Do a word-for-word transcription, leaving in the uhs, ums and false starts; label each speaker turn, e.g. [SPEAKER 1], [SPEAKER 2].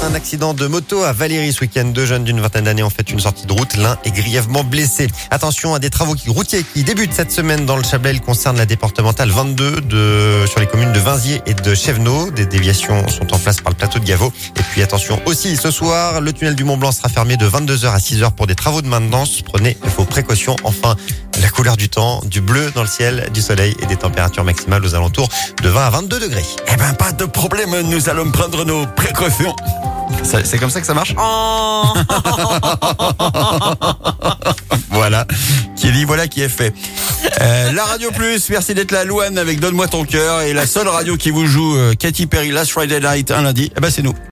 [SPEAKER 1] Un accident de moto à Valérie ce week-end. Deux jeunes d'une vingtaine d'années ont fait une sortie de route. L'un est grièvement blessé. Attention à des travaux qui- routiers qui débutent cette semaine dans le Chablais. Ils concernent la départementale vingt-deux de, sur les communes de Vinziers et de Chevenot. Des déviations sont en place par le plateau de Gaveau. Et puis attention aussi, ce soir, le tunnel du Mont Blanc sera fermé de vingt-deux heures à six heures pour des travaux de maintenance. Prenez vos précautions. Enfin, la couleur du temps, du bleu dans le ciel, du soleil et des températures maximales aux alentours de vingt à vingt-deux degrés.
[SPEAKER 2] Eh ben, pas de problème, nous allons prendre nos précautions. Ça- C'est comme ça que ça marche?
[SPEAKER 1] Oh
[SPEAKER 2] Voilà. Qui est dit, voilà qui est fait. Euh, la Radio Plus, merci d'être là, Louane, avec Donne-moi ton cœur. Et la seule radio qui vous joue euh, Katy Perry Last Friday Night un lundi, eh ben c'est nous.